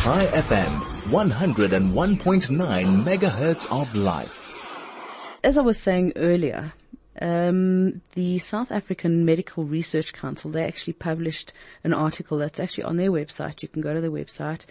High FM, 101.9 megahertz of life. As I was saying earlier, the South African Medical Research Council, they actually published an article that's actually on their website. You can go to their website,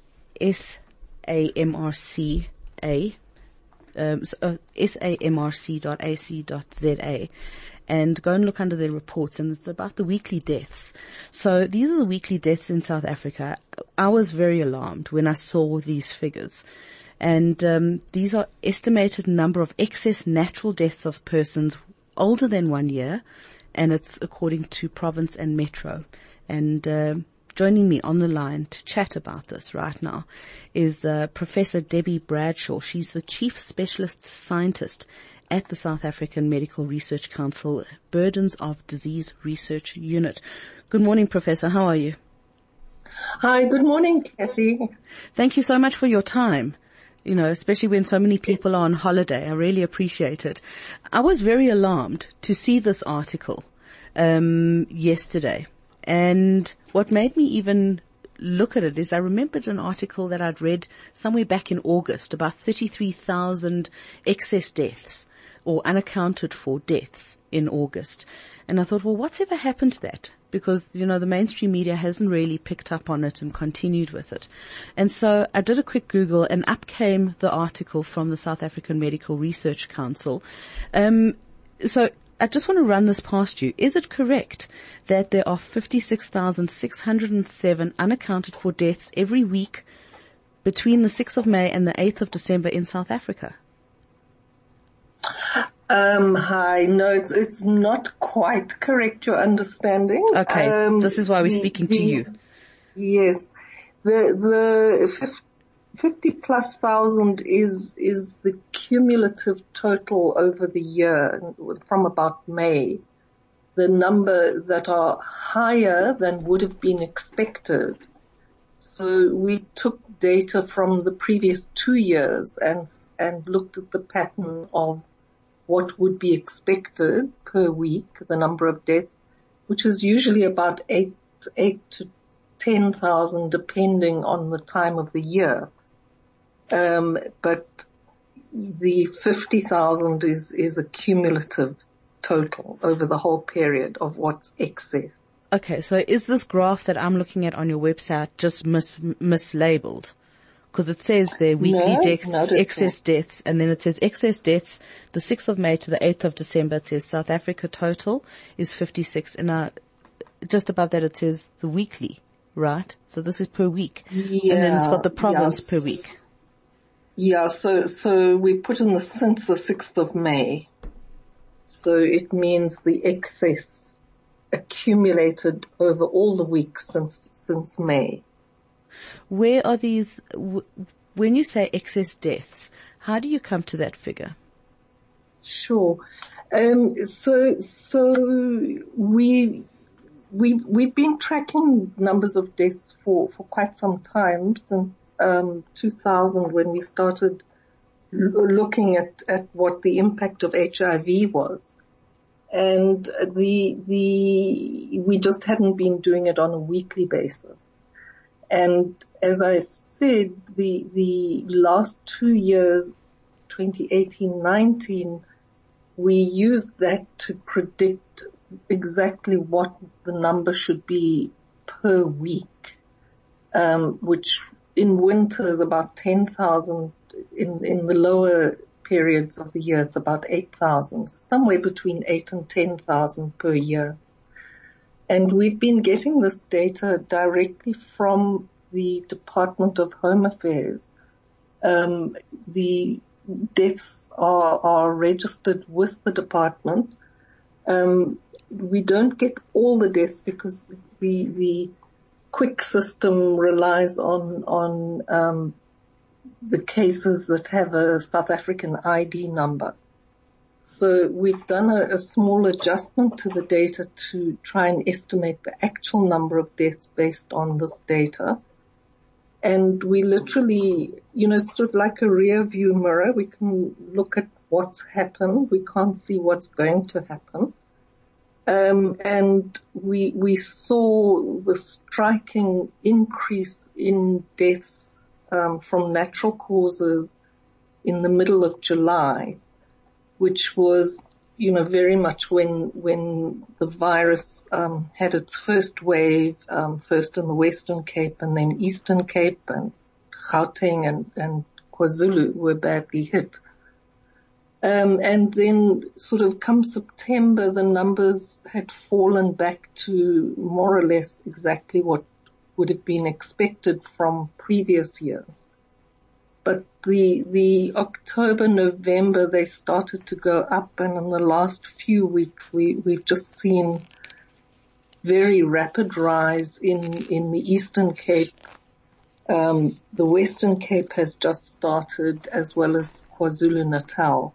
samrc.ac.za, and go and look under their reports, and it's about the weekly deaths. So these are the weekly deaths in South Africa. I was very alarmed when I saw these figures. And these are estimated number of excess natural deaths of persons older than 1 year, and it's according to province and metro. And joining me on the line to chat about this right now is Professor Debbie Bradshaw. She's the Chief Specialist Scientist at the South African Medical Research Council Burdens of Disease Research Unit. Good morning, Professor. How are you? Hi, good morning, Kathy. Thank you so much for your time. You know, especially when so many people are on holiday. I really appreciate it. I was very alarmed to see this article yesterday. And what made me even look at it is I remembered an article that I'd read somewhere back in August about 33,000 excess deaths or unaccounted for deaths in August. And I thought, well, what's ever happened to that? Because, you know, the mainstream media hasn't really picked up on it and continued with it. And so I did a quick Google, and up came the article from the South African Medical Research Council. So I just want to run this past you. Is it correct that there are 56,607 unaccounted for deaths every week between the 6th of May and the 8th of December in South Africa? Hi. No, it's not quite correct, your understanding. Okay. This is why we're speaking to you. Yes. The 50 plus thousand is the cumulative total over the year from about May. The number that are higher than would have been expected. So we took data from the previous 2 years and looked at the pattern of what would be expected per week, the number of deaths, which is usually about 8 to 10,000 depending on the time of the year. But the 50,000 is a cumulative total over the whole period of what's excess. Okay, so is this graph that I'm looking at on your website just mislabeled? Because it says there weekly deaths, excess deaths, and then it says excess deaths, the 6th of May to the 8th of December. It says South Africa total is 56, and just above that it says the weekly, right? So this is per week. Yeah, and then it's got the province per week. Yeah, so we put in since the 6th of May. So it means the excess accumulated over all the weeks since May. Where are these, when you say excess deaths, how do you come to that figure? Sure. So we've been tracking numbers of deaths for quite some time, since 2000, when we started looking at what the impact of HIV was. And we just hadn't been doing it on a weekly basis. And as I said, the last 2 years, 2018-19, we used that to predict exactly what the number should be per week, which in winter is about 10,000. In the lower periods of the year, it's about 8,000, somewhere between 8 and 10,000 per year. And we've been getting this data directly from the Department of Home Affairs. The deaths are registered with the department. We don't get all the deaths because the quick system relies on the cases that have a South African ID number. So we've done a small adjustment to the data to try and estimate the actual number of deaths based on this data. And we literally, it's sort of like a rear view mirror. We can look at what's happened. We can't see what's going to happen. And we saw the striking increase in deaths, from natural causes in the middle of July, which was, very much when the virus, had its first wave, first in the Western Cape and then Eastern Cape, and Gauteng and KwaZulu were badly hit. And then sort of come September, the numbers had fallen back to more or less exactly what would have been expected from previous years. But the October, November, they started to go up, and in the last few weeks, we've just seen very rapid rise in the Eastern Cape. The Western Cape has just started, as well as KwaZulu-Natal.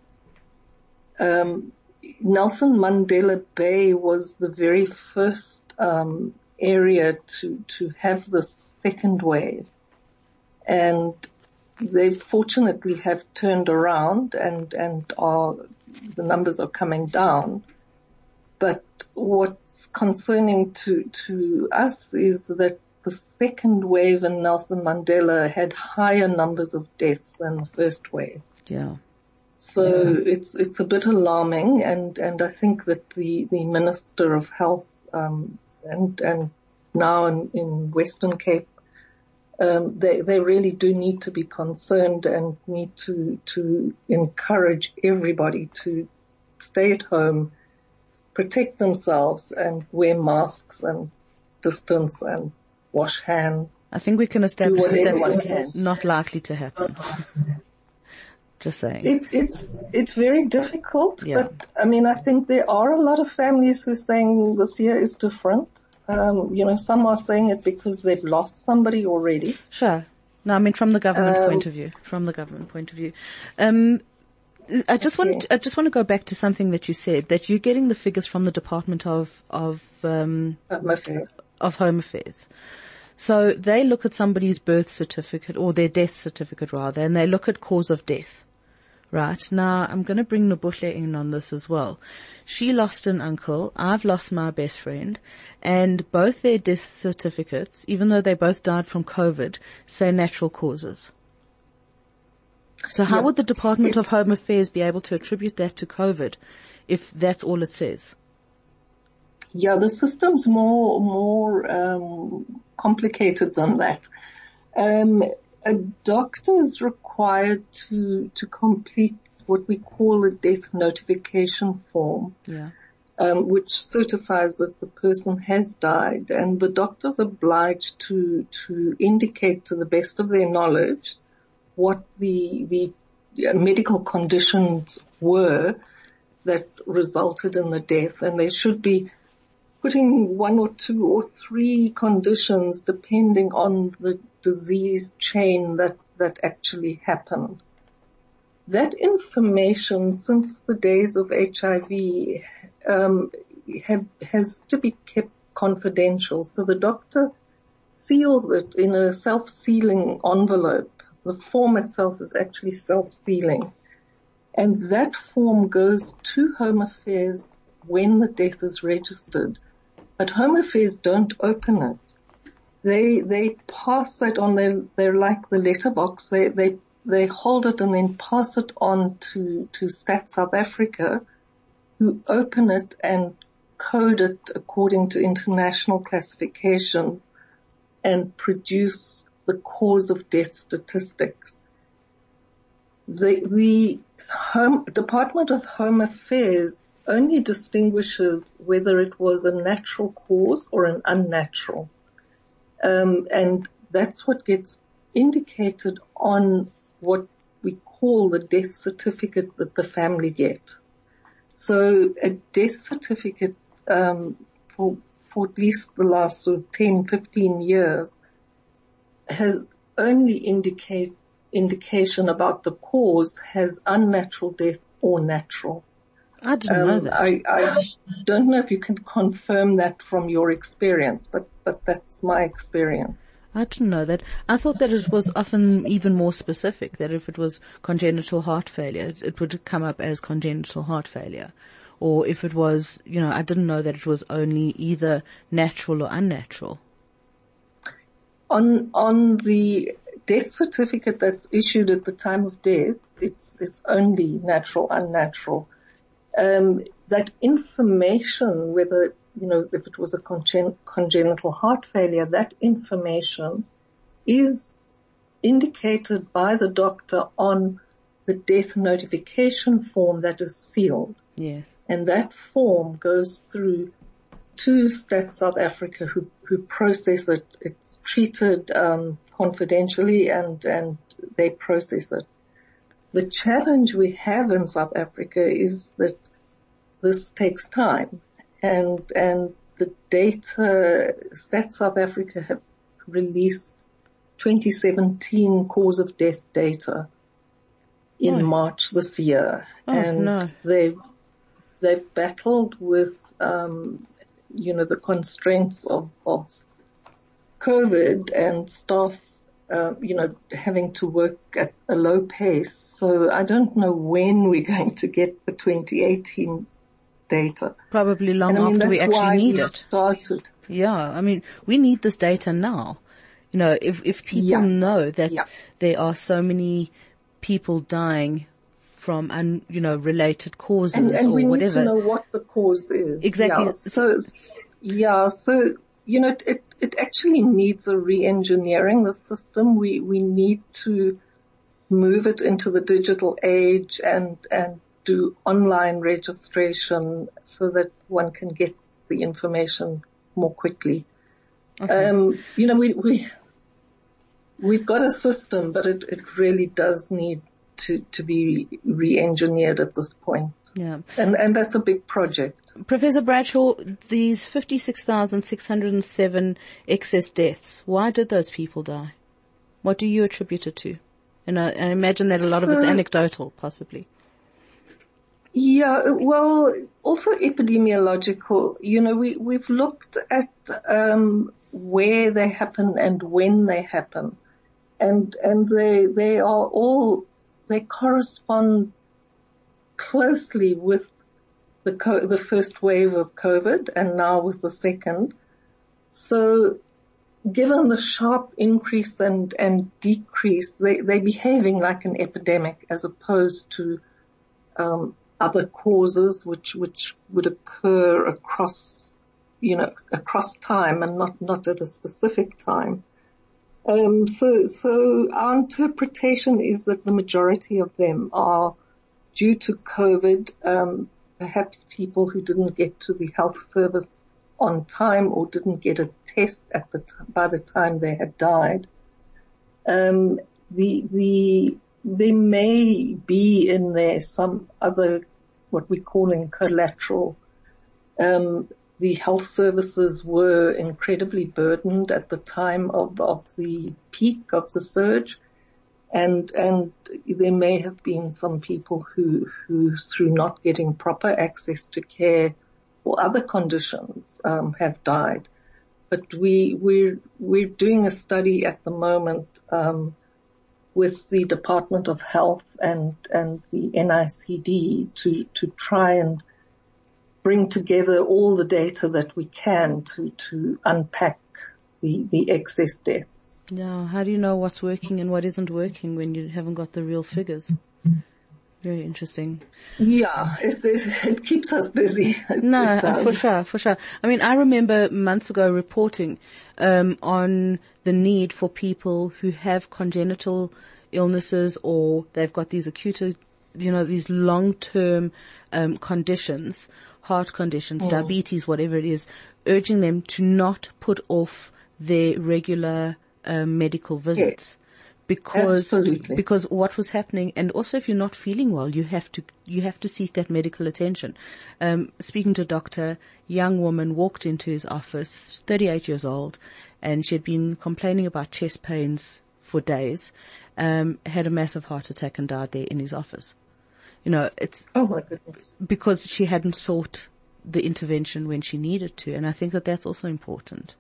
Nelson Mandela Bay was the very first area to have the second wave, and they fortunately have turned around and the numbers are coming down. But what's concerning to us is that the second wave in Nelson Mandela had higher numbers of deaths than the first wave. Yeah. So it's a bit alarming, and I think that the Minister of Health, and now in Western Cape, they really do need to be concerned and need to encourage everybody to stay at home, protect themselves, and wear masks and distance and wash hands. I think we can establish that that's can. not likely to happen. Just saying. It's very difficult, Yeah. but I think there are a lot of families who are saying this year is different. Some are saying it because they've lost somebody already. Sure. No, from the government point of view. From the government point of view. I just want to go back to something that you said, that you're getting the figures from the Department of Home Affairs. So they look at somebody's birth certificate, or their death certificate rather, and they look at cause of death. Right. Now, I'm going to bring Nobuhle in on this as well. She lost an uncle. I've lost my best friend. And both their death certificates, even though they both died from COVID, say natural causes. So how would the Department of Home Affairs be able to attribute that to COVID if that's all it says? Yeah, the system's more complicated than that. A doctor is required to complete what we call a death notification form, which certifies that the person has died, and the doctor's obliged to indicate to the best of their knowledge what the medical conditions were that resulted in the death, and they should be putting 1 or 2 or 3 conditions depending on the disease chain that actually happened. That information, since the days of HIV, has to be kept confidential. So the doctor seals it in a self-sealing envelope. The form itself is actually self-sealing. And that form goes to Home Affairs when the death is registered. But Home Affairs don't open it. They pass that on. They're like the letterbox. They hold it and then pass it on to Stats South Africa, who open it and code it according to international classifications and produce the cause of death statistics. The Department of Home Affairs only distinguishes whether it was a natural cause or an unnatural. And that's what gets indicated on what we call the death certificate that the family get. So a death certificate, for at least the last sort of 10, 15 years has only indication about the cause has unnatural death or natural. I didn't know that. I don't know if you can confirm that from your experience, but that's my experience. I didn't know that. I thought that it was often even more specific, that if it was congenital heart failure, it would come up as congenital heart failure. or if it was, I didn't know that it was only either natural or unnatural. On the death certificate that's issued at the time of death, it's only natural, unnatural. That information, whether, if it was a congenital heart failure, that information is indicated by the doctor on the death notification form that is sealed. Yes. And that form goes through to Stats South Africa who process it. It's treated confidentially and they process it. The challenge we have in South Africa is that this takes time and the data, Stats South Africa have released 2017 cause of death data in March this year. They've battled with, the constraints of COVID and staff, having to work at a low pace. So I don't know when we're going to get the 2018 data. Probably long after we actually need it. Started. Yeah, we need this data now. If people know that there are so many people dying from related causes and or we whatever. Need to know what the cause is. Exactly. Yeah. So it actually needs a re-engineering the system. We need to move it into the digital age and do online registration so that one can get the information more quickly. Okay. We've got a system, but it really does need to be re-engineered at this point. Yeah. And that's a big project. Professor Bradshaw, these 56,607 excess deaths, why did those people die? What do you attribute it to? And I imagine that a lot of it's anecdotal, possibly. Yeah, well, also epidemiological. We've looked at where they happen and when they happen. And they correspond closely with the first wave of COVID and now with the second. So given the sharp increase and decrease, they're behaving like an epidemic as opposed to other causes which would occur across time and not at a specific time. So our interpretation is that the majority of them are due to COVID, perhaps people who didn't get to the health service on time or didn't get a test by the time they had died. There may be in there some other, what we're calling collateral. The health services were incredibly burdened at the time of the peak of the surge. And there may have been some people who through not getting proper access to care or other conditions, have died. But we're doing a study at the moment, with the Department of Health and the NICD to try and bring together all the data that we can to unpack the excess deaths. Yeah, how do you know what's working and what isn't working when you haven't got the real figures? Very interesting. Yeah, it keeps us busy. No, for sure. I remember months ago reporting on the need for people who have congenital illnesses or they've got these acute, these long-term conditions, heart conditions, diabetes, whatever it is, urging them to not put off their regular medical visits. Because what was happening, and also if you're not feeling well, you have to seek that medical attention. Speaking to a doctor, young woman walked into his office, 38 years old, and she had been complaining about chest pains for days, had a massive heart attack and died there in his office. It's oh my goodness, because she hadn't sought the intervention when she needed to, and I think that that's also important.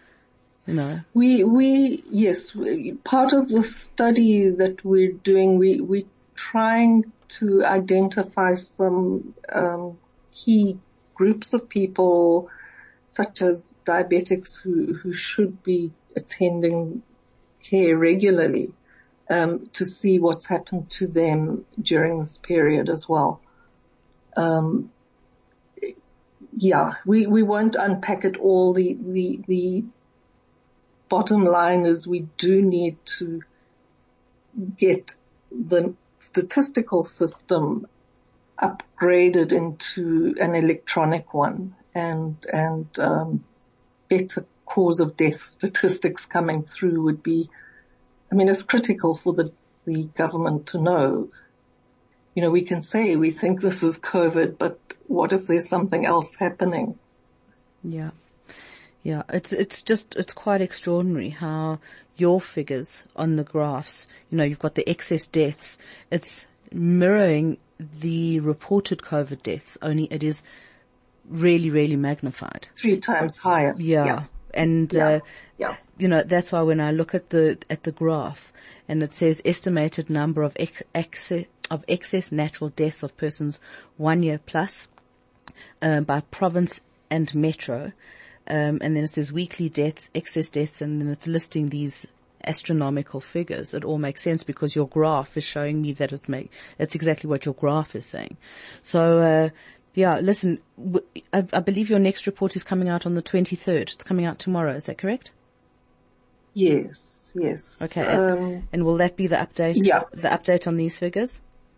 Yes, part of the study that we're doing, we're trying to identify some, key groups of people, such as diabetics who should be attending care regularly, to see what's happened to them during this period as well. We won't unpack it all. The bottom line is we do need to get the statistical system upgraded into an electronic one and better cause of death statistics coming through would be, it's critical for the government to know. We can say we think this is COVID, but what if there's something else happening? Yeah. Yeah. It's quite extraordinary how your figures on the graphs, you've got the excess deaths. It's mirroring the reported COVID deaths, only it is really, really magnified. 3 times higher. Yeah. And, that's why when I look at the graph and it says estimated number of excess natural deaths of persons 1 year plus, by province and metro, and then it says weekly deaths, excess deaths, and then it's listing these astronomical figures. It all makes sense because your graph is showing me that it's exactly what your graph is saying. So, listen, I believe your next report is coming out on the 23rd. It's coming out tomorrow. Is that correct? Yes. Okay. And will that be the update? Yeah. The update on these figures?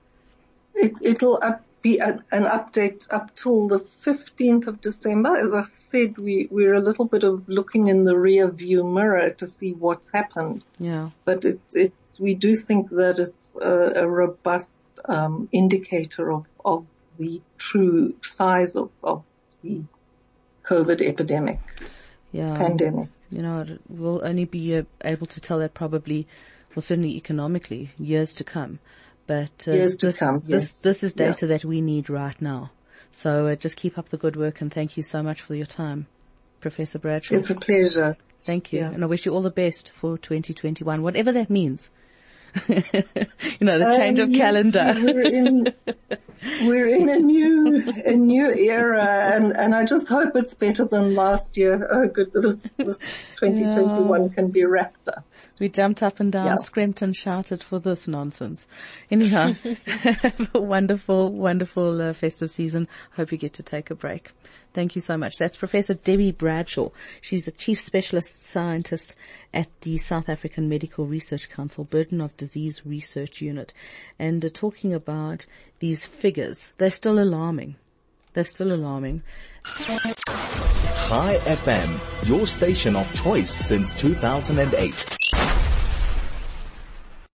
It'll be an update up till the 15th of December. As I said, we're a little bit of looking in the rear view mirror to see what's happened. Yeah. But we do think that it's a robust, indicator of the true size of the COVID epidemic. Yeah. Pandemic. We'll only be able to tell that probably, certainly economically, years to come. But years to come. Yes. This is data that we need right now. So just keep up the good work, and thank you so much for your time, Professor Bradshaw. It's a pleasure. Thank you, and I wish you all the best for 2021, whatever that means. The change of calendar. We're in a new era, and I just hope it's better than last year. Oh, good, this 2021 can be wrapped up. We jumped up and down, scrimped and shouted for this nonsense. Anyhow, have a wonderful, wonderful festive season. Hope you get to take a break. Thank you so much. That's Professor Debbie Bradshaw. She's the Chief Specialist Scientist at the South African Medical Research Council Burden of Disease Research Unit. And talking about these figures, they're still alarming. Chai FM, your station of choice since 2008.